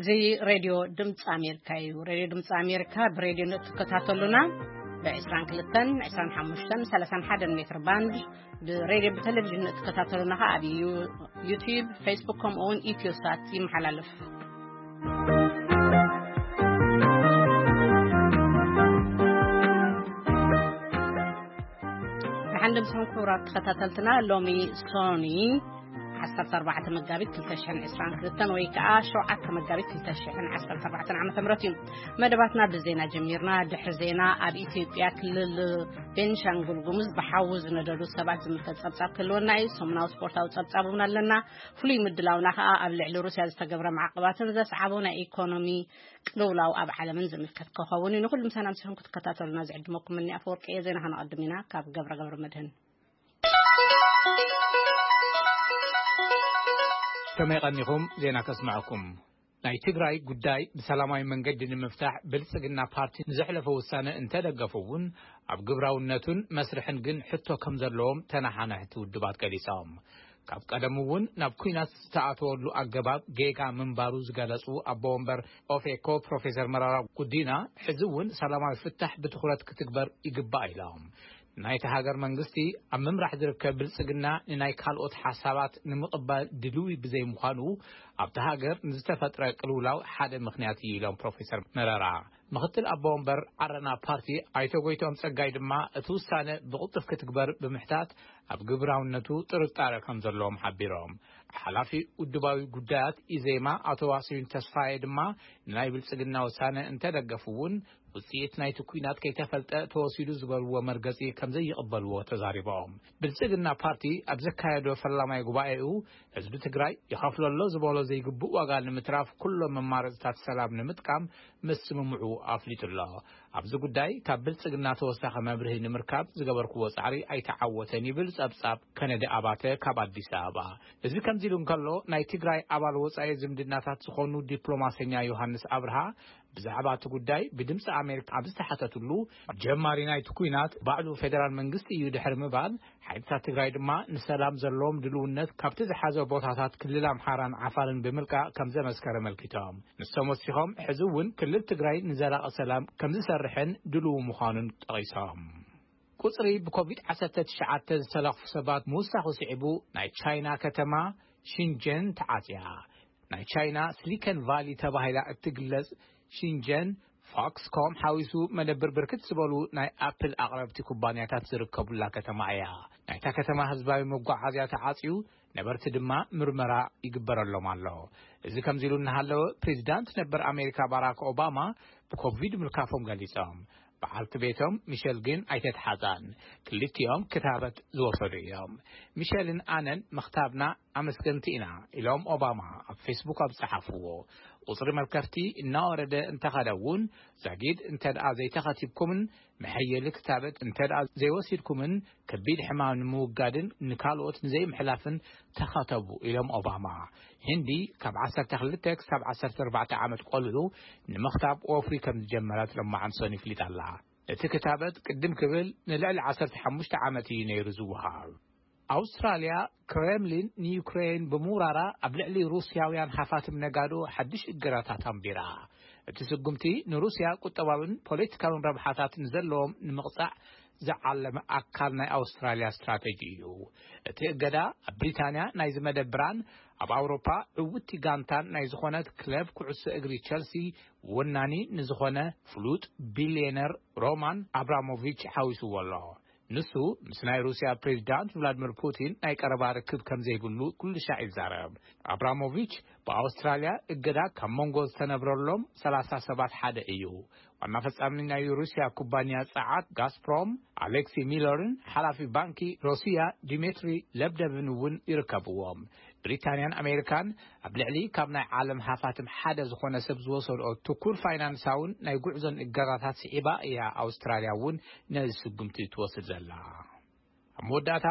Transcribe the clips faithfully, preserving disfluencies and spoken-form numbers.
زي راديو دمت أمريكا وراديو دمت أمريكا براديو نتكتاتلونا بعشرين كلتن عشرين حمشتن ثلاثين حدا متر باند براديو بتلفزيون نتكتاتلونا على يوتيوب فيسبوك كم أون إيكيو سات يمحللف عندنا سهم كورات تكتاتلتنا لومي سوني عشرة أربعة مجابيت كلتشحن عشرين كلتن ويكا شوعة مجابيت كلتشحن عشرة أربعة عام ثمرتين مدباتنا بزينا جميرنا دحزينا أبي إثيوبيا كل بنشانغول جمز بحوز ندرو سبعة زملكات سبعة كلونا يسمنا وسبورت أو سبعة بونا لنا فلي مدلاونا قبل على روسيا استجبر معقبات ذا سعبونا إيكونومي لولا أو أب على منزل ملكات كهوني نقول مثلا نسهم كنت كتاتل نازع دمكم مني أفورك إيه زين هنقدمنا كاب جبر جبر مدهن كما يغنيهم زينا كسمعكم ناي تግራይ ጉዳይ በሰላማዊ መንገድ ንምፍታሕ ብልጽግና ፓርቲ ዝሕለፈ ውሳነ እንተደገፉውን ኣብ ግብራውነቱን መስርሕን ግን ሕቶ ከም ዘለዎም ተናሓናሕቲ ውድባት ገሊጾም ካብ ቀደምውን ናብ ኩናት ዝተኣተወሉ ኣገባብ ጌጋ መንባሩ ዝገለጹ ኣቦወንበር ኦፌኮ ፕሮፌሰር መራራ ጉዲና ሕዝውን ሰላማዊ ፍታሕ ብትኹረት ክትግበር ይግባእ ኢሎም ናይቲ ሃገር መንግስቲ ኣብ ምምራሕ ዝርከብ ብልጽግና ንናይ ካልኦት ሓሳባት ንምቕባል ድልዊ ብዘይ ምዃኑ ኣብቲ ሃገር ንዝተፈጥረ ቅልውላው ሓደ ምኽንያት ኢሎም ፕሮፌሰር መረራ ምክትል ኣቦወንበር ዓረና ፓርቲ ኣይቶ ጎይቶም ጸጋይ ድማ እቲ ውሳነ ብቕልጡፍ ክትግበር ብምሕታት ኣብ ግብራውነቱ ጥርጣረ ከም ዘለዎም ሓቢሮም ሓላፊ ውድባዊ ጉዳያት ኢዜማ ኣቶ ዋሲዩን ተስፋዬ ድማ ናይ ብልጽግና ውሳነ እንተደገፉውን ውጽኢት ናይቲ ኩናት ከይተፈልጠ ተወሲዱ ዝበልዎ መርገጺ ከም ዘይቕበልዎ ተዛሪቦም ብልጽግና ፓርቲ ኣብ ዘካየዶ ፈላማይ ጉባኤኡ ህዝቢ ትግራይ ይኸፍለሎ ዝበሎ ዘይግቡእ ዋጋ ንምትራፍ ኩሎም መማረጽታት ሰላም ንምጥቃም መስምምዑ ኣፍሊጡሎ ኣብዚ ጉዳይ ካብ ብልጽግና ተወሳኺ መብርሂ ንምርካብ ዝገበርክዎ ጻዕሪ ኣይተዓወተን ይብል ጸብጻብ ከነዲ ኣባተ ካብ ኣዲስ ኣበባ እዚ ከምዚ ኢሉ እንከሎ ናይ ትግራይ ኣባል ወጻኢ ዝምድናታት ዝኾኑ ዲፕሎማሰኛ ዮሃንስ አብርሃ ብዛዕባ እቲ ጉዳይ ብድምፂ ኣሜሪካ ኣብ ዝተሓተትሉ ጀማሪ ናይቲ ኩናት ባዕሉ ፌደራል መንግስቲ እዩ ድሕሪ ምባል ሓይልታት ትግራይ ድማ ንሰላም ዘለዎም ድልውነት ካብቲ ዝሓዘ ቦታታት ክልል ኣምሓራን ዓፋርን ብምልቃ ከም ዘመስከረ መልኪቶም ንሶም ወሲኾም ሕዚ እውን ክልል ትግራይ ንዘላቒ ሰላም ከም ዝሰርሕን ድልው ምዃኑን ጠቒሶም ቁጽሪ ብኮቪድ ዓሰርተ ትሽዓተ ዝተለኽፉ ሰባት ምውሳኽ ስዒቡ ናይ ቻይና ከተማ ሽንጀን ተዓጽያ ናይ ቻይና ሲሊኮን ቫሊ ተባሂላ እትግለጽ ሽንጀን ፎክስኮም ሓዊሱ መደብር ብርክት ዝበሉ ናይ ኣፕል ኣቕረብቲ ኩባንያታት ዝርከቡላ ከተማ እያ ናይታ ከተማ ህዝባዊ መጓዓዝያ ተዓጽዩ ነበርቲ ድማ ምርመራ ይግበረሎም ኣሎ እዚ ከምዚ ኢሉ እናሃለወ ፕሬዚዳንት ነበር ኣሜሪካ ባራክ ኦባማ ብኮቪድ ምልካፎም ገሊጾም በዓልቲ ቤቶም ሚሸል ግን ኣይተተሓዛን ክልቲኦም ክታበት ዝወሰዱ እዮም ሚሸልን ኣነን መኽታብና ኣመስገንቲ ኢና ኢሎም ኦባማ ኣብ ፌስቡክ ኣብ ጽሓፍዎ ቁጽሪ መልከፍቲ እናወረደ እንተኸደውን ዛጊድ እንተደኣ ዘይተኸቲብኩምን መሐየሊ ክታበት እንተደኣ ዘይወሲድኩምን ከቢድ ሕማም ንምውጋድን ንካልኦት ንዘይምሕላፍን ተኸተቡ ኢሎም ኦባማ ህንዲ ካብ ዓሰርተ ክልተ ክሳብ ዓሰርተ ኣርባዕተ ዓመት ቆልዑ ንምኽታብ ወፍሪ ከም ዝጀመረት ለማዓንሶን ይፍሊጣላ እቲ ክታበት ቅድም ክብል ንልዕሊ ዓሰርተ ሓሙሽተ ዓመት እዩ ነይሩ ዝውሃብ ኣውስትራልያ ክሬምሊን ንዩክሬን ብምውራራ ኣብ ልዕሊ ሩስያውያን ሓፋትም ነጋዶ ሓድሽ እገራታት ኣንቢራ እቲ ስጉምቲ ንሩስያ ቁጠባውን ፖለቲካውን ረብሓታት ንዘለዎም ንምቕጻዕ ዝዓለመ ኣካል ናይ ኣውስትራልያ ስትራቴጂ እዩ እቲ እገዳ ኣብ ብሪታንያ ናይ ዝመደብራን ኣብ ኣውሮፓ ዕውቲ ጋንታን ናይ ዝኾነት ክለብ ኩዕሶ እግሪ ቸልሲ ወናኒ ንዝኾነ ፍሉጥ ቢልዮነር ሮማን አብራሞቪች ሓዊስዎ ኣሎ ንሱ ምስ ናይ ሩስያ ፕሬዚዳንት ቭላድሚር ፑቲን ናይ ቀረባ ርክብ ከም ዘይብሉ ኩሉ ሻዕ ይዛረብ አብራሞቪች በአውስትራልያ እገዳ ካብ ሞንጎ ዝተነብረሎም ሰላሳ ሰባት ሓደ እዩ ዋና ፈጻሚ ናይ ሩስያ ኩባንያ ጸዓት ጋስፕሮም አሌክሲ ሚለርን ሓላፊ ባንኪ ሩስያ ዲሚትሪ ለብደቭን እውን ይርከብዎም ብሪታንያን ኣሜሪካን ኣብ ልዕሊ ካብ ናይ ዓለም ሓፋትም ሓደ ዝኾነ ሰብ ዝወሰድኦ ትኩር ፋይናንሳውን ናይ ጉዕዞን እገራታት ስዒባ እያ ኣውስትራልያ እውን ነዚ ስጉምቲ ትወስድ ዘላ ኣብ መወዳእታ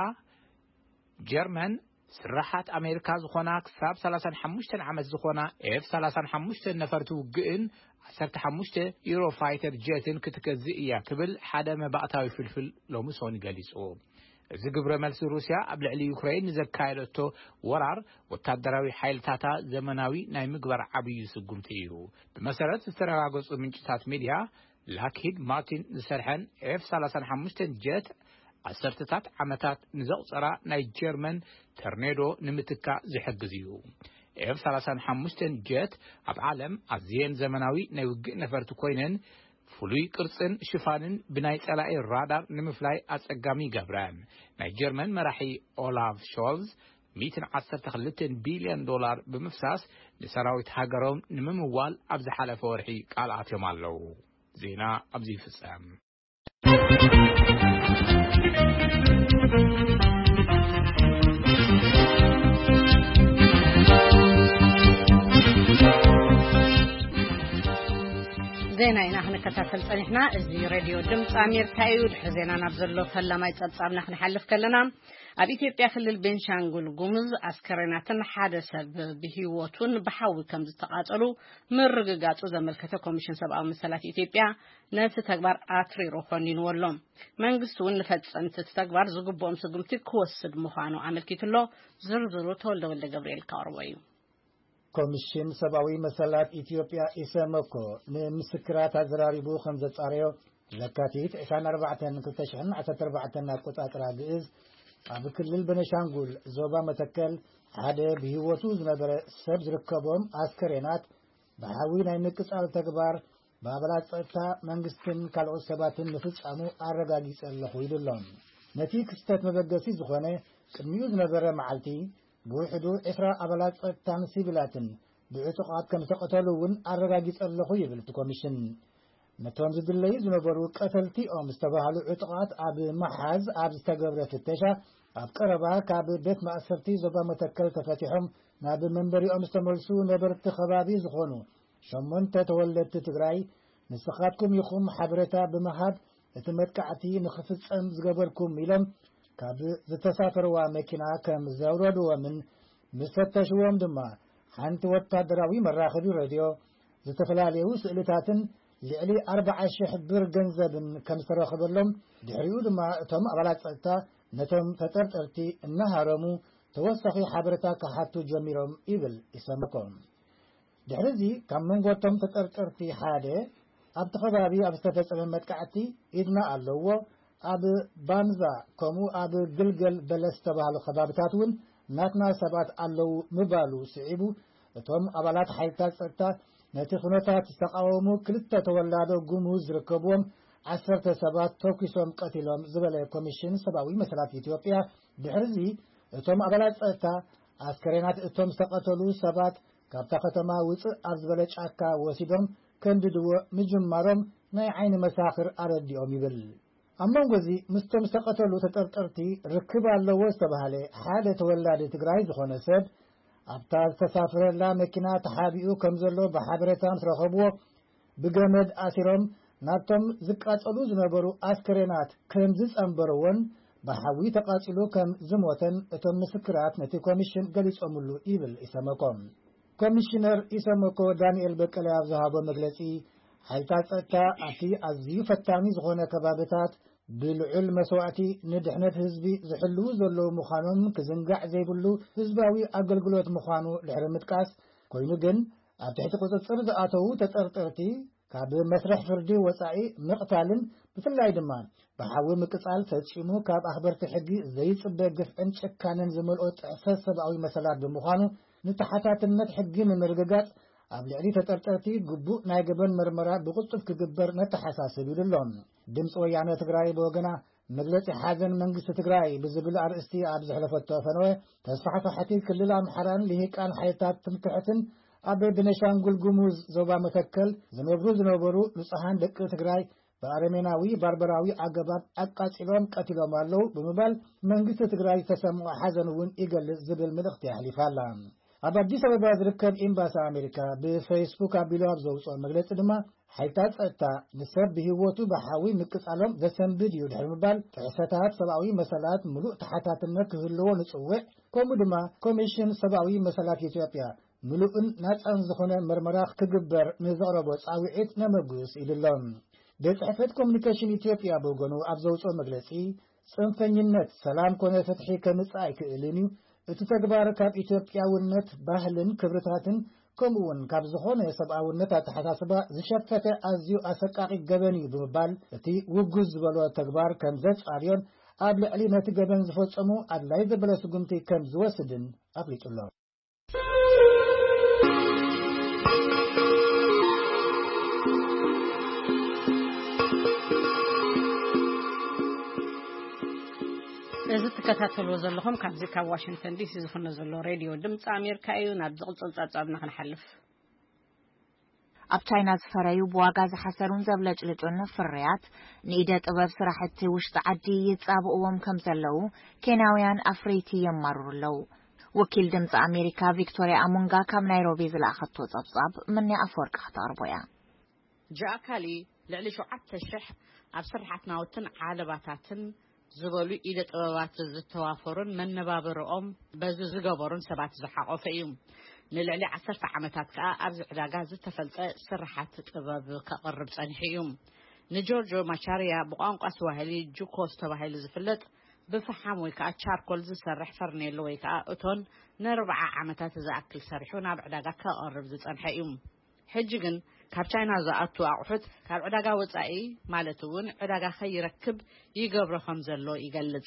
ጀርመን ስራሓት ኣሜሪካ ዝኾና ክሳብ ሰላሳ ወሓሙሽተ ዓመት ዝኾና ኤፍ ሰላሳ ወሓሙሽተ ነፈርቲ ውግእን ዓሰርተ ሓሙሽተ ዩሮ ፋይተር ጀትን ክትገዝእ እያ ክብል ሓደ መባእታዊ ፍልፍል ሎሚ ሶኒ ገሊጹ እዚ ግብረ መልሲ ሩስያ ኣብ ልዕሊ ዩክሬን ዘካየደቶ ወራር ወታደራዊ ሓይልታታ ዘመናዊ ናይ ምግባር ዓብዪ ስጉምቲ እዩ ብመሰረት ዝተረጋገፁ ምንጭታት ሚድያ ላክሂድ ማርቲን ዝሰርሐን ኤፍ ሰላሳ ሓሙሽተ ጀት ዓሰርተታት ዓመታት ንዘቕፀራ ናይ ጀርመን ተርኔዶ ንምትካ ዝሕግዝ እዩ ኤፍ ሰላሳ ሓሙሽተ ጀት ኣብ ዓለም ኣዝየን ዘመናዊ ናይ ውግእ ነፈርቲ ኮይነን ፍሉይ ቅርጽን ሽፋንን ብናይ ጸላኢ ራዳር ንምፍላይ ኣጸጋሚ ይገብረን ናይ ጀርመን መራሒ ኦላፍ ሾልዝ مئة وعشرة وثلاثين ቢልዮን ዶላር ብምፍሳስ ንሰራዊት ሃገሮም ንምምዋል ኣብ ዝሓለፈ ወርሒ ቃል ኣትዮም ኣለዉ ዜና ኣብዚ ፍጻም ዜና ኢና ክንከታተል ፀኒሕና እዚ ሬድዮ ድምፂ ኣሜሪካ እዩ ድሕሪ ዜና ናብ ዘሎ ፈላማይ ፀብፃብና ክንሓልፍ ከለና ኣብ ኢትዮጵያ ክልል ቤንሻንጉል ጉሙዝ ኣስከሬናትን ሓደ ሰብ ብሂወቱን ብሓዊ ከም ዝተቃፀሉ ምርግጋፁ ዘመልከተ ኮሚሽን ሰብኣዊ መሰላት ኢትዮጵያ ነቲ ተግባር ኣትሪሮ ኮኒንዎ ኣሎ መንግስቲ እውን ንፈፀምቲ ተግባር ዝግብኦም ስጉምቲ ክወስድ ምዃኑ ኣመልኪቱሎ ዝርዝሩ ተወልደ ወልደ ገብርኤል ካቅርቦ እዩ ኮሚሽን ሰብአዊ መሰላት ኢትዮጵያ ኢሰመኮ ንምስክራት አዘራሪቡ ከም ዘጻረዮ ለካቲት عشرين أربعة ألفين وعشرة አቆጣጠር ግዕዝ ኣብ ክልል ቤንሻንጉል ዞባ መተከል ሓደ ብህይወቱ ዝነበረ ሰብ ዝርከቦም አስከሬናት በሓዊ ናይ ምቅጻል ተግባር በአባላት ጸጥታ መንግስትን ካልኦት ሰባትን ንፍጻሙ አረጋጊጸለሁ ይብሎም ነቲ ክስተት መበገሲ ዝኾነ ቅድሚኡ ዝነበረ መዓልቲ ብውሕዱ ዕስራ አባላት ጸጥታን ሲቪላትን ብዕጡቃት ከም ተቀተሉውን አረጋጊጸለሁ ይብል ኮሚሽን ነቶም ዝድለዩ ዝነበሩ ቀተልቲኦም ዝተባሃሉ ዕጡቃት ኣብ መሓዝ ኣብ ዝተገብረ ፍተሻ ኣብ ቀረባ ካብ ቤት ማእሰርቲ ዞባ መተከል ተፈቲሖም ናብ መንበሪኦም ዝተመልሱ ነበርቲ ከባቢ ዝኾኑ ሸሞንተ ተወለድቲ ትግራይ ንስኻትኩም ይኹም ሓበሬታ ብምሃብ እቲ መጥቃዕቲ ንኽፍጸም ዝገበርኩም ኢሎም ካብ ዝተሳፈረዋ መኪና ከም ዘውረድዎምን ምስ ፈተሽዎም ድማ ሓንቲ ወታደራዊ መራኸቢ ሬድዮ ዝተፈላለዩ ስእልታትን ልዕሊ أربعة آلاف ብር ገንዘብን ከም ዝተረኸበሎም ድሕሪኡ ድማ እቶም ኣባላት ጸጥታ ነቶም ተጠርጠርቲ እናሃረሙ ተወሳኺ ሓበሬታ ክሓቱ ጀሚሮም ይብል ኢሰመኮም ድሕሪዚ ካብ መንጎቶም ተጠርጠርቲ ሓደ ኣብቲ ከባቢ ኣብ ዝተፈጸመ መጥቃዕቲ ኢድና ኣለዎ ኣብ ባንዛ ከምኡ ኣብ ግልገል በለስ ተባሃሉ ከባቢታት እውን ናትና ሰባት ኣለው ምባሉ ስዒቡ እቶም ኣባላት ሓይልታት ጸጥታ ነቲ ኩነታት ዝተቃወሙ ክልተ ተወላዶ ጉሙዝ ዝርከብዎም ዓሰርተ ሰባት ተኩሶም ቀቲሎም ዝበለ ኮሚሽን ሰብአዊ መሰላት ኢትዮጵያ ድሕሪዚ እቶም ኣባላት ጸጥታ አስከሬናት እቶም ዝተቀተሉ ሰባት ካብታ ከተማ ውፅእ ኣብ ዝበለ ጫካ ወሲዶም ከንድድዎ ምጅማሮም ናይ ዓይኒ መሳኽር ኣረዲኦም ይብል ኣብ መንጎዚ ምስቶም ዝተቀተሉ ተጠርጠርቲ ርክብ ኣለዎ ዝተባሃለ ሓደ ተወላዲ ትግራይ ዝኾነ ሰብ ኣብታ ዝተሳፈረላ መኪና ተሓቢኡ ከም ዘሎ ብሓበሬታ ዝረኸብዎ ብገመድ ኣሲሮም ናብቶም ዝቃጸሉ ዝነበሩ አስከሬናት ከም ዝጸንበረዎን ብሓዊ ተቃጺሉ ከም ዝሞተን እቶም ምስክራት ነቲ ኮሚሽን ገሊጾምሉ ይብል ኢሰመኮም ኮሚሽነር ኢሰመኮ ዳንኤል በቀለ ኣብ ዝሃቦ መግለጺ ሓይልታት ጸጥታ ኣብቲ ኣዝዩ ፈታኒ ዝኾነ ከባቢታት ብልዑል መስዋዕቲ ንድሕነት ህዝቢ ዝሕልው ዘለዉ ምዃኖም ክዝንጋዕ ዘይብሉ ህዝባዊ ኣገልግሎት ምዃኑ ድሕሪ ምጥቃስ ኮይኑ ግን ኣብ ትሕቲ ቁፅፅር ዝኣተዉ ተጠርጠርቲ ካብ መስርሕ ፍርዲ ወፃኢ ምቕታልን ብፍላይ ድማ ብሓዊ ምቅጻል ፈጺሙ ካብ ኣኽበርቲ ሕጊ ዘይጽበ ግፍዕን ጭካንን ዝመልኦ ጥሕሰት ሰብኣዊ መሰላት ብምዃኑ ንተሓታትነት ሕጊ ንምርግጋጽ ኣብ ልዕሊ ተጠርጠርቲ ግቡእ ናይ ገበን መርመራ ብቕልጡፍ ክግበር ነተሓሳስብ ይብሎም ድምፂ ወያነ ትግራይ ብወገና መግለፂ ሓዘን መንግስቲ ትግራይ ብዝብል ኣርእስቲ ኣብ ዘሕለፈቶ ፈነወ ተስፋሕፋሕቲ ክልል ኣምሓራን ልሂቃን ሓይልታት ትምክሕትን ኣብ ቤንሻንጉል ጉሙዝ ዞባ መተከል ዝነብሩ ዝነበሩ ንጹሃን ደቂ ትግራይ በአረሜናዊ ባርበራዊ አገባብ አቃጺሎም ቀቲሎም አለው በመባል መንግስት ትግራይ ተሰምዖ ሐዘኑን ይገልጽ ዝብል መልእክት ያህሊፋላ ኣብ አዲስ አበባ ዝርከብ ኤምባሲ አሜሪካ በፌስቡክ አቢሎ አብዘውጾ መግለጽ ድማ ሓይልታት ጸጥታ ንሰብ በህይወቱ በሐዊ ምቅጻሎም ዘሰንብድ እዩ ድሕሪ ምባል ጥሕሰታት ሰብአዊ መሰላት ሙሉእ ተሓታትነት ክህልዎ ንጽውዕ ከምኡ ድማ ኮሚሽን ሰብአዊ መሰላት ኢትዮጵያ ሙሉእን ናጻን ዝኾነ ምርመራ ክግበር ንዘቕረቦ ጻውዒት ነመጉስ ኢልሎም በጽሕፈት ኮሙኒኬሽን ኢትዮጵያ በጎኑ አብዘውጾ መግለጺ ጽንፈኝነት ሰላም ኮነ ፍትሒ ከምጻይ ክእልንዩ እቲ ተግባር ካብ ኢትዮጵያውነት ባህልን ክብርታትን ከምኡውን ካብ ዝኾነ ሰብኣውነት ኣተሓሳስባ ዝሸፈተ ኣዝዩ ኣሰቃቂ ገበን እዩ ብምባል እቲ ውጉዝ ዝበሎ ተግባር ከም ዘጻርዮን ኣብ ልዕሊ ነቲ ገበን ዝፈጸሙ ኣድላይ ዘበለ ስጉምቲ ከም ዝወስድን ኣፍሊጡሎ እዚ ተከታተልዎ ዘለኹም ካብዚ ካብ ዋሽንግተን ዲሲ ዝፍነ ዘሎ ሬድዮ ድምፂ ኣሜሪካ እዩ ናብ ዝቕፅል ጻጻብና ክንሓልፍ ኣብ ቻይና ዝፈረዩ ብዋጋ ዝሓሰሩን ዘብለጭልጩን ፍርያት ንኢደ ጥበብ ስራሕቲ ውሽጢ ዓዲ ይጻብኡዎም ከም ዘለዉ ኬንያውያን ኣፍሪቲ የማርሩለው ወኪል ድምፂ ኣሜሪካ ቪክቶሪያ ኣሙንጋ ካብ ናይሮቢ ዝለኣኸቶ ጸብጻብ ምንያ ኣፈወርቂ ክተቕርቦያ ጃካሊ ልዕሊ ሸውዓተ ሽሕ ኣብ ስራሕት ናውትን ዓለባታትን ዝበሉ ኢደ ጥበባት ዝተዋፈሩን መነባበሮኦም በዚ ዝገበሩን ሰባት ዝሓቆፈ እዩ ንልዕሊ ዓሰርተ ዓመታት ከዓ ኣብ ዕዳጋ ዝተፈልጠ ስራሕት ጥበብ ከቕርብ ጸኒሑ እዩ ንጆርጆ ማቻሪያ ብቋንቋ ስዋሂሊ ጁኮስ ተባሂሉ ዝፍለጥ ብፍሓም ወይ ከዓ ቻርኮል ዝሰርሕ ፈርኔሎ ወይ ከዓ እቶን ንኣርባዓ ዓመታት ዝኣክል ሰሪሑ ናብ ዕዳጋ ከቕርብ ዝጸንሐ እዩ ሕጂ ግን ካብ ቻይና ዝኣቱ ኣቑሑት ካብ ዕዳጋ ወጻኢ ማለት እውን ዕዳጋ ኸይረክብ ይገብሮ ከም ዘሎ ይገልጽ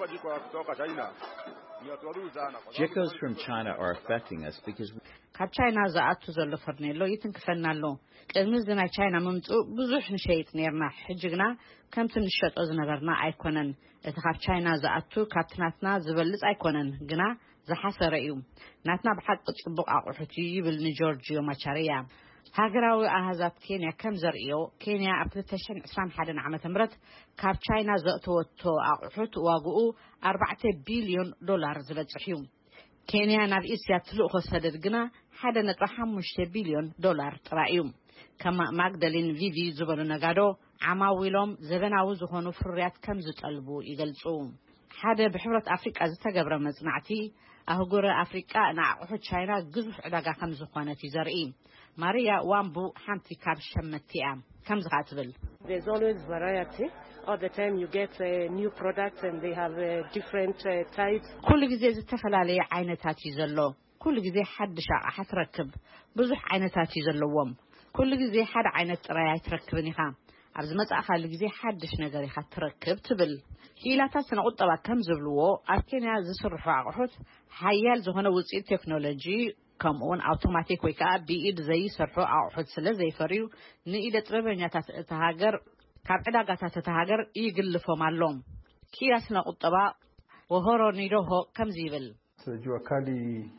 Geckos from China are affecting us because ካብ ቻይና ዝኣቱ ዘሎ ፈርኔሎ ይትንክፈና ኣሎ ቅድሚ ዝናይ ቻይና ምምፁእ ብዙሕ ንሸይጥ ነርና ሕጂ ግና ከምቲ ንሸጦ ዝነበርና ኣይኮነን እቲ ካብ ቻይና ዝኣቱ ካብትናትና ዝበልጽ ኣይኮነን ግና ዝሓሰረ እዩ ናትና ብሓቂ ጽቡቕ ኣቑሑት ይብል ንጆርጂዮ ማቻሪያ ሃገራዊ ኣሃዛት ኬንያ ከም ዘርእዮ ኬንያ ኣብ ክልተ ሽሕን ዒስራን ሓደን ዓመተ ምህረት ካብ ቻይና ዘእተወቶ ኣቑሑት ዋግኡ ኣርባዕተ ቢልዮን ዶላር ዝበጽሕ እዩ ኬንያ ናብ እስያ ትልእኾ ሰደድ ግና ሓደ ነጥቢ ሓሙሽተ ቢልዮን ዶላር ጥራይ እዩ ከም ማግደሊን ቪቪ ዝበሉ ነጋዶ ዓማዊሎም ዘበናዊ ዝኾኑ ፍርያት ከም ዝጠልቡ ይገልጹ ሓደ ብሕብረት ኣፍሪቃ ዝተገብረ መጽናዕቲ ኣህጉረ ኣፍሪቃ ንኣቑሑት ቻይና ግዙፍ ዕዳጋ ከም ዝኾነት ይዘርኢ ማሪያ ዋምቡ ሓንቲ ካብ ሸመቲያ ከም ዝኻትብል There's always variety. All the time you get uh, new products and they have uh, different uh, types. كل ጊዜ ዝተፈላለዩ ዓይነታት እዩ ዘሎ كل ጊዜ ሓድሽ ኣቕሓ ትረክብ ብዙሕ ዓይነታት እዩ ዘለዎም كل ጊዜ ሓደ ዓይነት ጥራይ ኣይትረክብን ኢኻ ኣብዚ መጻእኻሊ ጊዜ ሓድሽ ነገር ኢኻ ትረክብ ትብል ሂላታት ስነቁጠባ ከም ዝብልዎ ኣብ ኬንያ ዝስርሑ ኣቑሑት ሓያል ዝኾነ ውፅኢት ቴክኖሎጂ ከምኡውን ኣውቶማቲክ ወይ ከዓ ብኢድ ዘይሰርሑ ኣቑሑት ስለ ዘይፈርዩ ንኢደ ጥበበኛታት እቲ ሃገር ካብ ዕዳጋታት እቲ ሃገር ይግልፎም ኣሎም ኪያ ስነቁጠባ ወሆሮ ኒዶሆ ከምዚ ይብል Jua Kali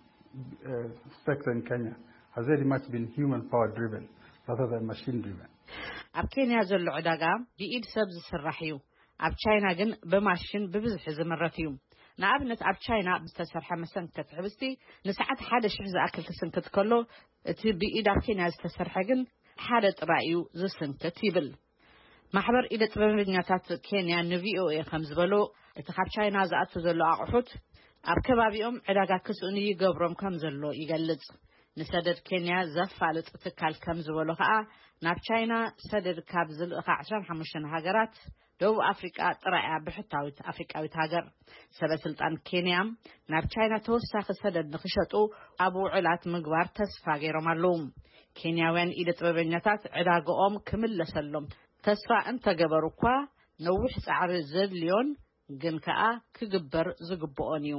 uh, sector in Kenya has very much been human power driven rather than machine driven. ኣብ ኬንያ ዘሎ ዕዳጋ ብኢድ ሰብ ዝስራሕ እዩ ኣብ ቻይና ግን ብማሽን ብብዝሒ ዝምረት እዩ ንኣብነት ኣብ ቻይና ዝተሰርሐ መሰንከት ሕብስቲ ንሰዓት ሓደ ሽሕ ዝኣክል ክስንክት ከሎ እቲ ብኢድ ኣብ ኬንያ ዝተሰርሐ ግን ሓደ ጥራይ እዩ ዝስንክት ይብል ማሕበር ኢደ ጥበበኛታት ኬንያ ንቪኦኤ ከም ዝበሎ እቲ ካብ ቻይና ዝኣቱ ዘሎ ኣቑሑት ኣብ ከባቢኦም ዕዳጋ ክስኡን ይገብሮም ከም ዘሎ ይገልጽ ንሰደድ ኬንያ ዘፋልጥ ትካል ከም ዝበሎ ከዓ ናብ ቻይና ሰደድ ካብ ዝልእኻ ዓሰርተ ሓሙሽተ ሃገራት ደቡብ ኣፍሪቃ ጥራያ ብሕታዊት ኣፍሪቃዊት ሃገር ሰበስልጣን ኬንያ ናብ ቻይና ተወሳኺ ሰደድ ንኽሸጡ ኣብ ውዕላት ምግባር ተስፋ ገይሮም ኣለዉ ኬንያውያን ኢደ ጥበበኛታት ዕዳግኦም ክምለሰሎም ተስፋ እንተገበሩ እኳ ነዊሕ ጻዕሪ ዘድልዮን ግን ከዓ ክግበር ዝግብኦን እዩ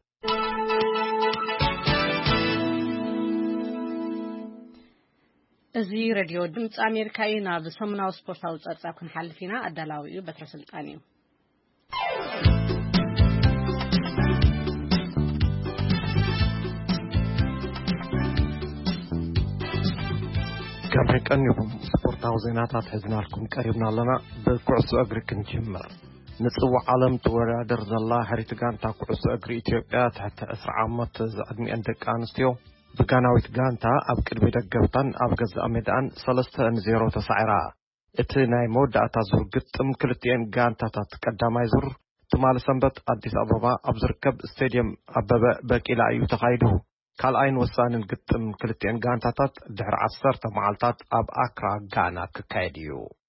እዚ ሬድዮ ድምፂ ኣሜሪካ እዩ ናብ ሰሙናዊ ስፖርታዊ ጸብጻብ ክንሓልፍ ኢና ኣዳላዊ እዩ በትረ ስልጣን እዩ كم كأنكم سبورتاو زيناتات حزنالكم قريبنا لنا بكعس أجر كنجمر نصوع عالم توادر زلا هريتغان تا كعس أجر إثيوبيا تحت أسرع عامات زادمي عندك أنستيو بقناويت غانتا أب قدبي دقبطان أب غزا ميدان سلسته زيرو تسعيرا اتي ناي مودعتا زور قطم كلتين غانتاتات قداماي زور تمال سنبت أديس أبابا أبزركب ستاديوم أبابا باكيلا أيو تخايدو ካልኣይን ወሳንን ግጥም ክልቲአን ጋንታታት ድሕሪ ዓሰርተ መዓልታት ኣብ ኣክራ ጋና ክካየድ እዩ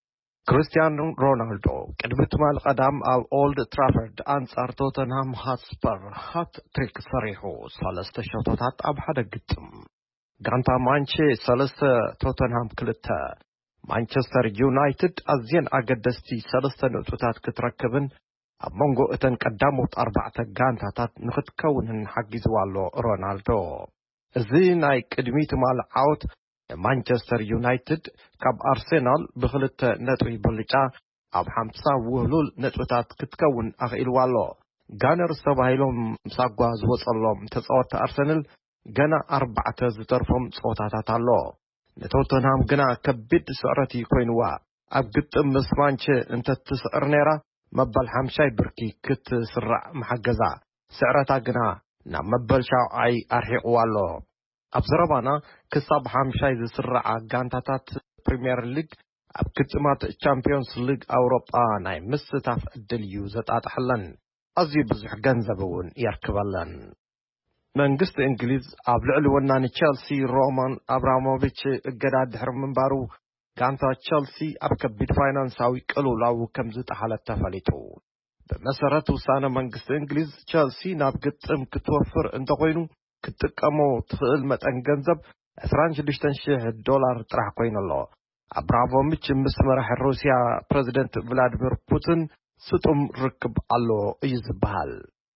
ክርስቲያኖ ሮናልዶ ቅድሚ ትማል ቀዳም ኣብ ኦልድ ትራፈርድ ኣንጻር ቶተንሃም ሃትስፐር ሃት ትሪክ ሰሪሑ ሰለስተ ሸቶታት ኣብ ሓደ ግጥም ጋንታ ማንቼ ሰለስተ ቶተንሃም ክልተ ማንቸስተር ዩናይትድ ኣዝየን ኣገደስቲ ሰለስተ ነጥብታት ክትረክብን ኣብ መንጎ እተን ቀዳሞት ኣርባዕተ ጋንታታት ንኽትከውንን ሓጊዝዋሎ ሮናልዶ እዚ ናይ ቅድሚ ትማል ዓወት ማንቸስተር ዩናይትድ ካብ ኣርሴናል ብክልተ ነጥቢ ብልጫ ኣብ ሓምሳ ውህሉል ነጥብታት ክትከውን ኣኽኢልዋሎ ጋነርስ ተባሂሎም ሳጓ ዝወፀሎም ተፃወቲ ኣርሰናል ገና ኣርባዕተ ዝተርፎም ፀወታታት ኣሎ ንቶተንሃም ግና ከቢድ ስዕረት ኮይኑዋ ኣብ ግጥም ምስ ማንቼ እንተትስዕር ነይራ መበል ሓምሻይ ብርኪ ክትስራዕ መሓገዛ ስዕረታ ግና ናብ መበል ሻውዓይ ኣርሒቕዋሎ ኣብ ዘረባና ክሳብ ሓምሻይ ዝስራዓ ጋንታታት ፕሪምየር ሊግ ኣብ ግጥማት ቻምፒዮንስ ሊግ ኣውሮጳ ናይ ምስታፍ ዕድል እዩ ዘጣጥሐለን ኣዝዩ ብዙሕ ገንዘብ እውን ይርክበለን መንግስቲ እንግሊዝ ኣብ ልዕሊ ወናኒ ቸልሲ ሮማን አብራሞቪች እገዳ ድሕሪ ምንባሩ ጋንታ ቸልሲ ኣብ ከቢድ ፋይናንሳዊ ቅልውላው ከም ዝተሓለተ ተፈሊጡ በመሰረት ውሳነ መንግስቲ እንግሊዝ ቸልሲ ናብ ግጥም ክትወፍር እንተኮይኑ ክትጥቀሞ ትኽእል መጠን ገንዘብ عشرين وستة آلاف ዶላር ጥራሕ ኮይኑሎ አብራሞቪች ምስ መራሒ ሩስያ ፕሬዝዳንት ቭላዲሚር ፑቲን ስጡም ርክብ ኣሎ እዩ ዝበሃል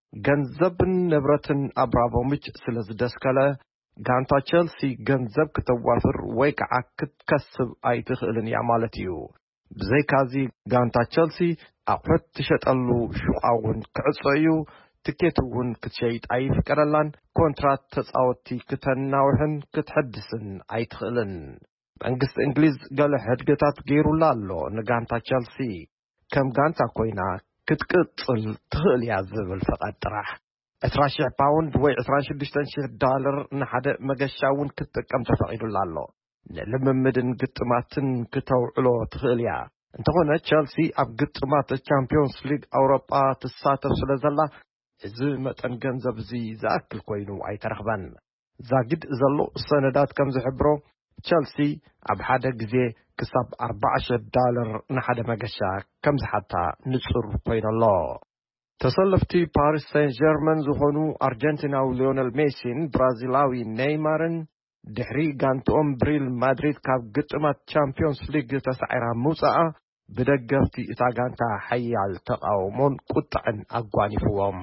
ገንዘብን ንብረትን አብራሞቪች ስለዝደስከለ ጋንታ ቸልሲ ገንዘብ ክትዋፍር ወይ ከዓ ክትከስብ ኣይትኽእልን እያ ማለት እዩ ብዘይካዚ ጋንታ ቸልሲ ኣቑሑት ትሸጠሉ ሹቓውን ክዕፆ እዩ ትኬቱውን ክትሸይጥ ኣይፍቀደላን ኮንትራት ተፃወቲ ከተናውሕን ክትሕድስን ኣይትኽእልን መንግስቲ እንግሊዝ ገለ ሕድገታት ገይሩላ ኣሎ ንጋንታ ቸልሲ ከም ጋንታ ኮይና ክትቅፅል ትኽእል እያ ዝብል ፈቓድ ጥራሕ عشرين ألف ፓውንድ ወይ عشرين وستة آلاف ዶላር ንሓደ መገሻውን ክትጥቀም ተፈቒዱላ ኣሎ ንልምምድን ግጥማትን ክተውዕሎ ትኽእል እያ እንተኾነ ቸልሲ ኣብ ግጥማት ቻምፒዮንስ ሊግ ኣውሮጳ ትሳተፍ ስለ ዘላ እዚ መጠን ገንዘብ እዚ ዝኣክል ኮይኑ ኣይተረኽበን ዛግድ ዘሎ ሰነዳት ከም ዝሕብሮ ቸልሲ ኣብ ሓደ ግዜ ክሳብ أربعة عشر ዶላር ንሓደ መገሻ ከም ዝሓታ ንጹር ኮይኑሎ ተሰለፍቲ ፓሪስ ሴን ጀርመን ዝኾኑ ኣርጀንቲናዊ ሊዮነል ሜሲን ብራዚላዊ ኔይማርን ድሕሪ ጋንትኦም ብሪል ማድሪድ ካብ ግጥማት ቻምፒዮንስ ሊግ ተሳዒራ ምውፃኣ ብደገፍቲ እታ ጋንታ ሓያል ተቃውሞን ቁጥዕን ኣጓኒፍዎም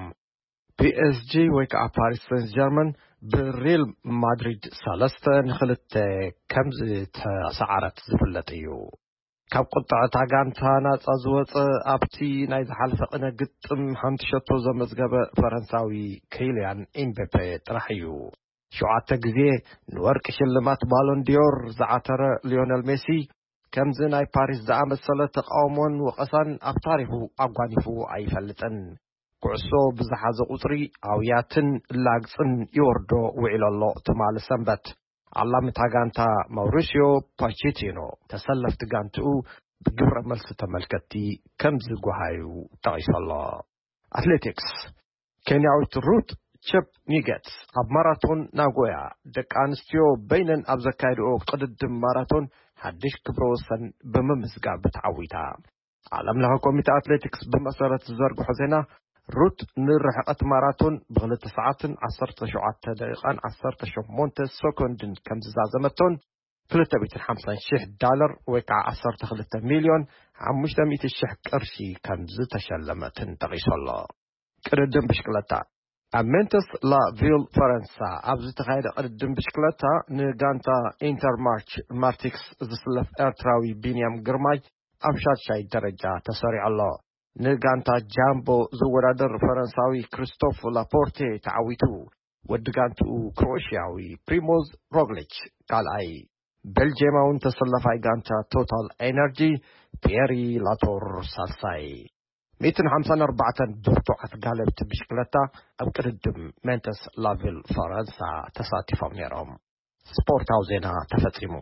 ፒኤስጂ ወይ ከዓ ፓሪስ ሴን ጀርመን ብሪል ማድሪድ ሰለስተ ንክልተ ከም ዝተሰዓረት ዝፍለጥ እዩ ካብ ቁጥዕታ ጋንታ ናፃ ዝወፀ ኣብቲ ናይ ዝሓለፈ ቅነ ግጥም ሓንቲ ሸቶ ዘመዝገበ ፈረንሳዊ ኪሊያን ኤምባፔ ጥራሕ እዩ ሸውዓተ ግዜ ንወርቂ ሽልማት ባሎን ዲዮር ዝዓተረ ሊዮነል ሜሲ ከምዚ ናይ ፓሪስ ዝኣመሰለ ተቃውሞን ወቀሳን ኣብ ታሪኹ ኣጓኒፉ ኣይፈልጥን ኩዕሶ ብዝሓዘ ቁፅሪ ኣውያትን ላግፅን ይወርዶ ውዒለሎ ትማል ሰንበት ዓላምታ ጋንታ ማውሪሲዮ ፖቼቲኖ ተሰለፍቲ ጋንትኡ ብግብረ መልሲ ተመልከቲ ከም ዝጓሃዩ ጠቂሶሎ ኣትሌቲክስ ኬንያዊት ሩት ቼፕኒጌትስ ኣብ ማራቶን ናጎያ ደቂ ኣንስትዮ በይነን ኣብ ዘካየድኦ ቅድድም ማራቶን ሓድሽ ክብረ ወሰን ብምምዝጋብ ተዓዊታ ዓለም ለኸ ኮሚቴ ኣትሌቲክስ ብመሰረት ዝዘርግሖ ዜና ሩት ንርሕቀት ማራቶን ብክልተ ሰዓትን ዓሰርተ ሸውዓተ ደቂቃን ዓሰርተ ሸሞንተ ሰኮንድን ከም ዝዛዘመቶን ክልተ መቶ ሓምሳ ሽሕ ዶላር ወይ ከዓ ዓሰርተ ክልተ ሚልዮን ሓሙሽተ ሚእቲ ሽሕ ቅርሺ ከም ዝተሸለመትን ጠቂሶሎ ቅድድም ብሽክለታ ኣብ ሜንተስ ላ ቪል ፈረንሳ ኣብ ዝተኻየደ ቅድድም ብሽክለታ ንጋንታ ኢንተርማርች ማርቲክስ ዝስለፍ ኤርትራዊ ቢንያም ግርማይ ኣብ ሻድሻይ ደረጃ ተሰሪዑ ኣሎ ንጋንታ ጃምቦ ዝወዳደር ፈረንሳዊ ክሪስቶፍ ላፖርቴ ተዓዊቱ ወዲ ጋንትኡ ክሮኤሽያዊ ፕሪሞዝ ሮግሊች ካልኣይ ቤልጅየማውን ተሰለፋይ ጋንታ ቶታል ኤነርጂ ፒየሪ ላቶር ሳልሳይ مئة وخمسة وأربعين ብርቱዓት ጋለብቲ ብሽክለታ ኣብ ቅድድም ሜንተስ ላቪል ፈረንሳ ተሳቲፎም ነይሮም ስፖርታዊ ዜና ተፈጺሙ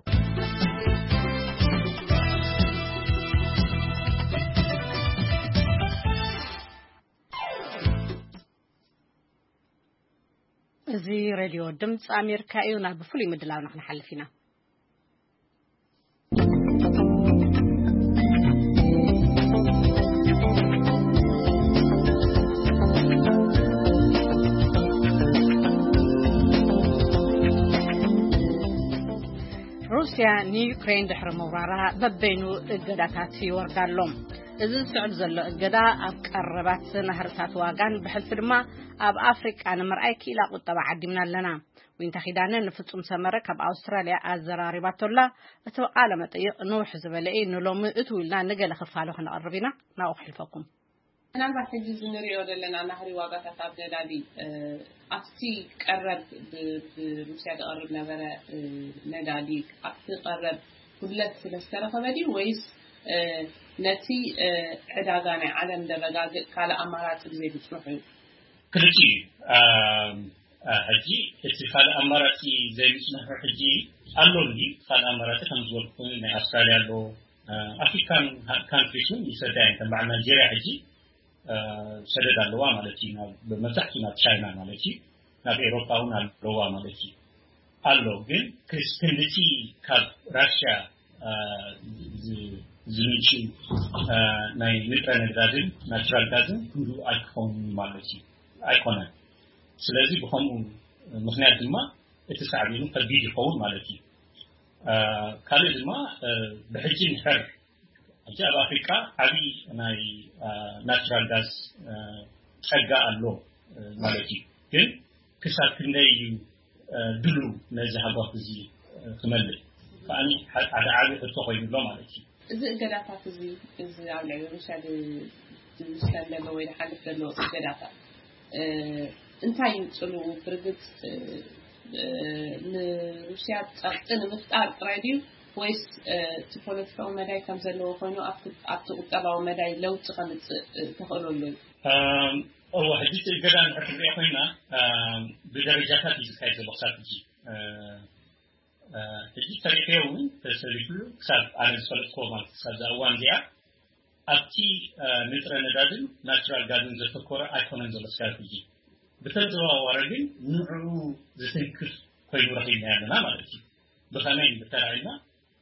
እዚ ሬድዮ ድምጽ ኣሜሪካ እዩ ናብ ብፍሉይ ምድላው ንሕልፍ ኢና روسيا نيوكرين دحر مورارها ببينو እገዳታት ይወርዳሎም እዚ ስዕብ ዘሎ እገዳ ኣብ ቀረባት ነህርታት ዋጋን ብሕልፍ ድማ ኣብ ኣፍሪቃ ንምርኣይ ኪላ ቁጠባ ዓዲምና ኣለና ወይንታ ኺዳነ ንፍጹም ሰመረ ካብ ኣውስትራልያ ኣዘራሪባቶላ እቲ ቃለ መጠይቅ ንውሕ ዝበለኢ ንሎሚ እትውልና ንገለ ክፋሎ ክነቅርቢና ናው ሕልፈኩም ምናልባት ሕጂ ዝንሪኦ ዘለና ናህሪ ዋጋታት ኣብ ነዳዲ ኣብቲ ቀረብ ብሩስያ ዝቐርብ ነበረ ነዳዲ ኣብቲ ቀረብ ሁለት ስለስተረኸበ ዲ ወይስ ነቲ ዕዳጋ ናይ ዓለም ደረጋግጥ ካለ ኣማራጭ ግዜ ብፅሑፍ ክልቲ ሕጂ እቲ ካለ ኣማራጭ ዘይምፅንሑ ሕጂ ኣሎኒ ካለ ኣማራጭ ከም ዝበልኩ ናይ ኣውስትራልያ ኣሎ ኣፍሪካን ካንትሪስን ይሰዳይ ከም በዓል ናይጄርያ ሕጂ ሰደድ ኣለዋ ማለት እዩ ብመብዛሕትኡ ናብ ቻይና ማለት እዩ ናብ ኤሮፓ እውን ኣለዋ ማለት እዩ ኣሎ ግን ክርስትንቲ ካብ ራሽያ ዝምንጩ ናይ ንጥረ ነገራትን ናቹራል ጋዝን ሁሉ ኣይኮኑ ማለት እዩ ኣይኮነን ስለዚህ ብኸምኡ ምክንያት ድማ እቲ ሳዕቤኑ ከቢድ ይኸውን ማለት እዩ ካልእ ድማ ብሕጂ ንሕር ሕጂ ኣብ ኣፍሪካ ዓብይ ናይ ናቹራል ጋዝ ፀጋ ኣሎ ማለት እዩ ግን ክሳብ ክንደይ ድሉ ነዚ ሃገር እዚ ክመልእ ከኣኒ ሓደ ዓብይ ሕቶ ኮይኑሎ ማለት እዩ እዚ እገዳታት እዚ እዚ ኣብ ልዕሊ ሩስያ ዝስተንደሎ ወይ ዝሓልፍ ዘሎ እገዳታት እንታይ ይምፅሉ ብርግፅ ንሩስያ ፀጥታ ንምፍጣር ጥራይ ድዩ ወይስ እቲ ፖለቲካዊ መዳይ ከም ዘለዎ ኮይኑ ኣብቲ ቁጠባዊ መዳይ ለውጢ ከምፅእ ተኽእለሉ او حديث الجدان نحن رأينا بدرجات الزكاة البسيطة دي حديث تاريخي يومي تسليكلو كسب على السؤال كومال كسب أوان ديا أبتي نتر ندادن ناتشرال جادن زفكورة أيقونن زلسكار دي بتلزوا واردين نوعو زتنكر كوينو رخيم هذا مالتي بخانين بتراعينا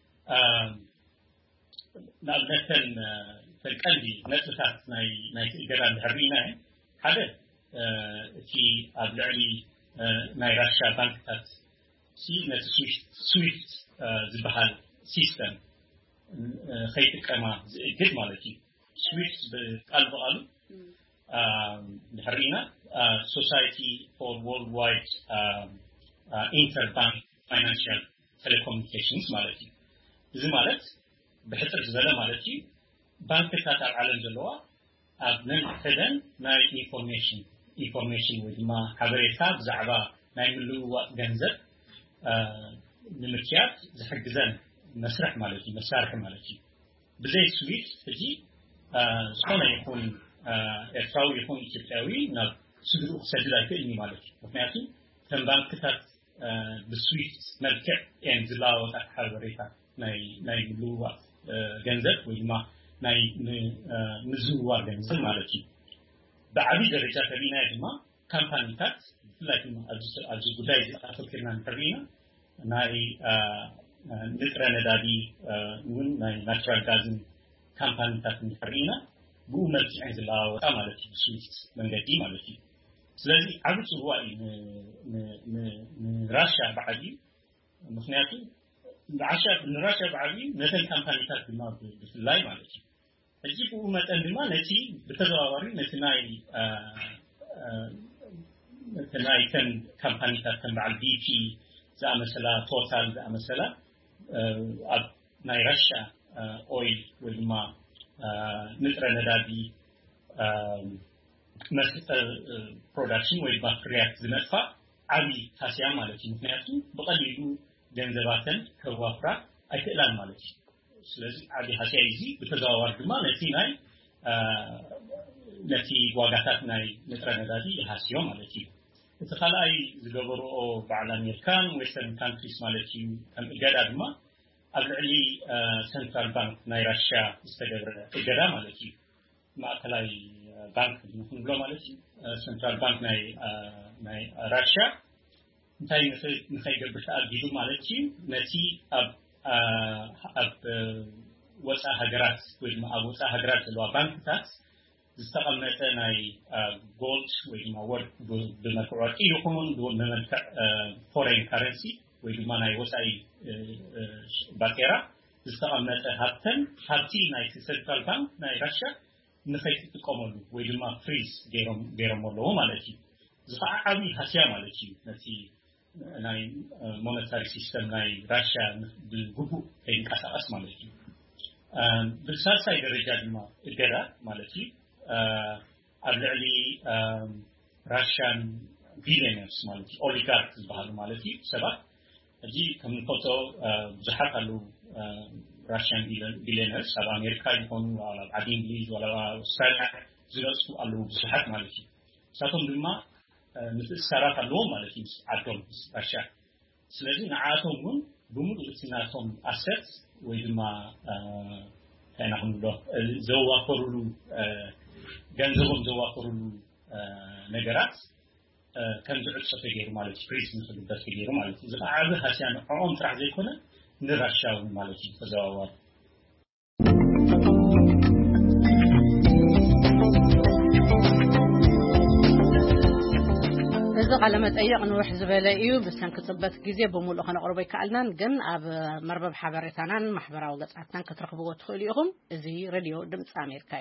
نابنتن تلقلبي نتلفات ناي ناي الجدان هرينا هذا في أبلغي ناي راشا بانكات سي نت سويفت سويفت زبحال سيستم خيط كما جد مالتي سويفت بقلب قلب هرينا Society for Worldwide Interbank Financial Telecommunications مالتي إذا مالت بحثر زلا مالتي بانك تاع العالم جلوا أبناء فدان ناي information information وما حبريتها زعبا ناي ملو جنزب نمكيات زحق زن مسرح مالتي مسارح مالتي بزي سويت تجي سكون يكون إرفاو يكون إثيوبياوي ناب سدرو سجلا كلمي مالتي وفناتي تم بانك تاع بسويت ملكة ينزلا وتحبريتها ناي ناي ملو جنزب وما ناي نزوار جنزل مالتي بعدي درجة كبيرة جماعة كامبانيات لكن أجلس أجلس بداية أفكرنا نكرينا ناي نترى ندادي من ناي ناتشرال غازن كامبانيات نكرينا بوملت عند الله وتمالتي بسويت من قدي مالتي ስለዚህ አብቹ ወይ ንራሽያ ባዕዲ ምክንያቱ ንራሽያ ንራሽያ ባዕዲ ነተን ካምፓኒታት ድማ ብፍላይ ማለት እዩ እጂ ብኡ መጠን ድማ ነቲ ብተዘዋዋሪ ነቲ ናይ ናይ ከን ካምፓኒታት ከም በዓል ቢፒ ዝኣመሰላ ቶታል ዝኣመሰላ ኣብ ናይ ራሽያ ኦይል ወይ ድማ ንጥረ ነዳዲ መስጠ ፕሮዳክሽን ወይ ባክቴሪያት ዝነጥፋ ዓብይ ታስያ ማለት እዩ ምክንያቱ በቀሊሉ ገንዘባተን ከዋፍራ አይተላል ማለት እዩ ስለዚህ ዓብይ ታስያ እዚ በተዘዋዋሪ ድማ ነቲ ናይ ነቲ ዋጋታት ናይ ንጥረ ነዳዲ ይሃስዮ ማለት እዩ እቲ ኻልኣይ ዝገበርኦ በዓል ኣሜሪካን ዌስተርን ካንትሪስ ማለት እዩ ከም እገዳ ድማ ኣብ ልዕሊ ሴንትራል ባንክ ናይ ራሽያ ዝተገብረ እገዳ ማለት እዩ ማእከላይ ባንክ ንብሎ ማለት እዩ ሴንትራል ባንክ ናይ ናይ ራሽያ እንታይ ንኸይገብር ተኣጊዱ ማለት እዩ ነቲ ኣብ ኣብ ወፃእ ሃገራት ወይ ድማ ኣብ ወፃእ ሃገራት ዘለዋ ባንክታት ዝተቐመጠ ናይ ጎልድ ወይ ድማ ወርቅ ብመልክዕ ወርቂ ይኹን ብመልክዕ ፎሬን ካረንሲ ويدما ناي وساي باكيرا استقامت هاتن هاتي ناي سنترال بانك ناي راشا نخيت تقوملو ويدما فريز غيرم غيرم مولو مالتي زعابي حسيا مالتي نتي ناي مونيتاري سيستم ناي راشا بالغبو انقاساس مالتي بالساساي درجه دما ادرا مالتي ابلعلي راشان بيلينرز مالتي اوليغارك زبالو مالتي سبا اجي كم فوتو زحق له راشان بيلينرز على امريكا يكونوا على عدين انجليز ولا استراليا زلسو على زحق مالتي ساتهم دما مثل سرات له مالتي عدول راشا ስለዚህ ናዓቶም ግን በሙሉ እትናቶም አሰት ወይ ድማ አናሁን ዶ ዘዋፈሩሉ ገንዘቡን ዘዋፈሩሉ ነገራት كان زعص فيجر مالتي فريز مثل بس فيجر مالتي إذا عابه هسيان عون فرح زي كنا نرشاو مالتي فزوار إذا علامة أي نروح زبالائيو بس نكتبت جزية بمول أخنا قربي كألنا جن أب مربب حبرتنا محبرة وقطعتنا كترخبوا تخليهم زي راديو دمت أمريكاي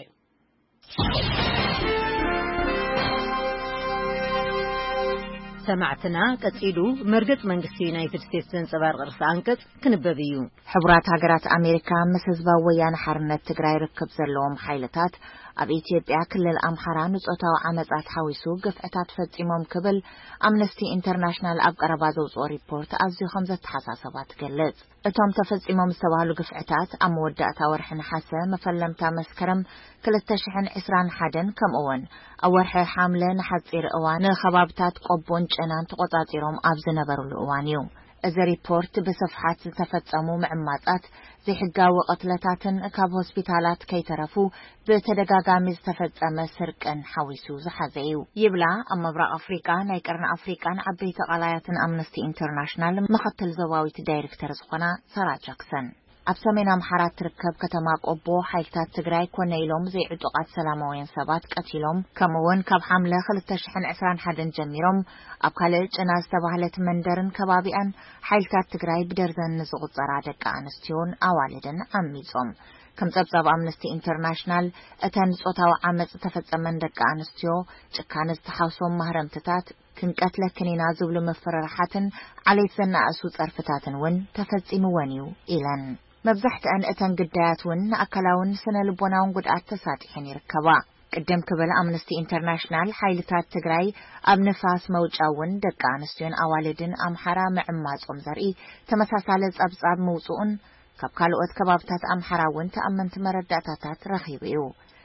سمعتنا كتيدو مرقت منقسي يونايتد ستيتس انصبار غرس عنكت كنببيو حبرات هاجرات أمريكا مسزبا ويان حرنت تقراي ركب زلوم حيلتات أب إثيوبيا كل الأمحرة نصوتا وعمزات حاويسو قفعتات فتيموم كبل أمنستي انترناشنال أب قربازوز وريبورت أزي خمسة حساسبات قلت اتوم تفتيموم استوالو قفعتات أم ودأتا ورحن حسا مفلمتا مسكرم كلتشحن عسران حدن كم أون أورح حاملة نحصير أوان الخبابتات قبون جنان تقطاتيروم أبزن برو الأوانيو إذا ريبورت بصفحات تفتسمو معماتات زي حقا وقتلتاتن كاب هوسبيتالات كي ترفو بتدقاقامي تفتسم سرقن حويسو زحزيو يبلا أما برا أفريقا نايكرن أفريقا عبيت غلايات أمنستي انترناشنال مخطل زواويت دايركتر زخنا سارا جاكسون أبسمين أمحرات تركب كتماق أبو حيلتات تقراي كونيلوم زي عدوقات سلاموين سبات قتيلوم كمون كاب حملة خلت تشحن عسران حدن جميروم أبقالج أناس تبهلت مندرن كبابيان حيلتات تقراي بدرزن نزغط زرادك أنستيون أوالدن أميزوم كم تبزاب أمنستي انترناشنال أتن صوتاو عمز تفتزم من دك أنستيو جكانز تحاوسوم مهرمتتات كن قتلة كنينا زبل مفررحاتن علي سنة أسوس أرفتاتن ون تفتزم ونيو إلان مبزحت أن أتن قدات ون أكلاون سنة لبوناون قد أتساتحين يركبا قدم كبل أمنستي انترناشنال حيلتات تقراي أبنفاس موجاون دك أنستيون أوالدن أمحرا معماز أمزرئي تمساسالز أبزاب موضوعن كبكالوات كبابتات أمحراون تأمنت مرداتات رخيبيو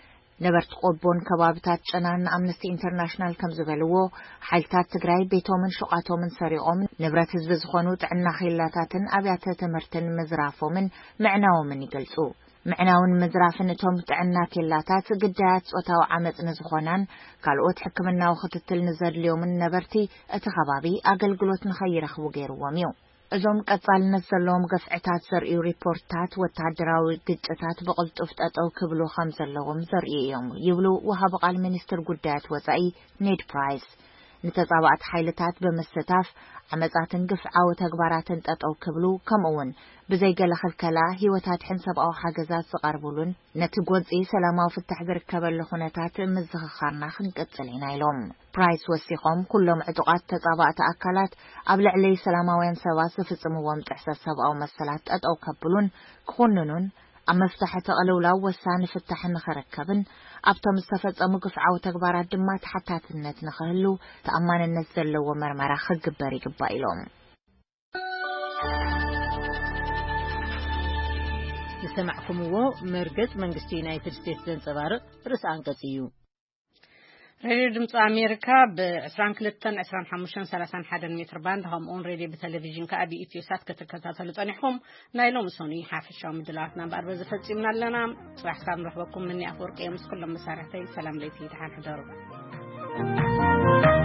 نبرت قبون كبابتات جنان أمنستي انترناشنال كم زبالوو حالتات تقراي بيتو من شقاتو من سريقو من نبرت هزبزخونو تعنا خيلاتاتن أبيات تمرتن مزرافو من معناو من يقلسو معناون مزرافن توم تعنا كيلاتات قدات وتاو عمت نزخونان كالوات حكمنا وخطتل نزر اليوم النبرتي اتخبابي أقل قلوت نخير أخو غير وميو እዞም ቀጻል ነሰሎም ገፍዕታት ዘርእዩ ሪፖርታት ወታደራዊ ግጭታት በቅልጡፍ ጠጠው ክብሉ ከም ዘለዎም ዘርኢ እዮም ይብሉ ወሃብ ቃል ሚኒስትር ጉዳያት ወጻኢ ኔድ ፕራይስ ንተጻባዕት ሓይልታት በመሰታፍ ዓመጻትን ግፍዓዊ ተግባራትን ጠጠው ክብሉ ከምኡውን ብዘይገለ ኽልከላ ህይወታት ሕንሰብኣዊ ሓገዛት ዝቐርቡሉን ነቲ ጎንፂ ሰላማዊ ፍትሕ ዝርከበሉ ኩነታት ምዝኽኻርና ክንቀጽል ኢና ኢሎም ፕራይስ ወሲኾም ኩሎም ዕጡቓት ተጻባዕቲ ኣካላት ኣብ ልዕሊ ሰላማውያን ሰባት ዝፍጽምዎም ጥሕሰት ሰብኣዊ መሰላት ጠጠው ከብሉን ክኹንኑን ኣብ መፍትሒ ተቕልውላው ወሳኒ ፍትሕ ንኽረከብን ኣብቶም ዝተፈጸሙ ግፍዓዊ ተግባራት ድማ ተሓታትነት ንኽህሉ ተኣማንነት ዘለዎ መርመራ ክግበር ይግባእ ኢሎም ዝሰማዕኩምዎ መርገጽ መንግስቲ ዩናይትድ ስቴትስ ዘንጸባርቕ ርእሰ አንቀጽ እዩ راديو دمت أمريكا بعشرين كلتن عشرين حمشان ثلاثين حدا متر باند هم أون راديو بتلفزيون كأبي إتيوسات كتكتاتلو تانيهم نايلوم سوني حافظ شو مدلاتنا بأربعة زفتي من لنا وأحسن رحبكم مني أفورك يوم كل مسارتي سلام ليتي تحان حضروا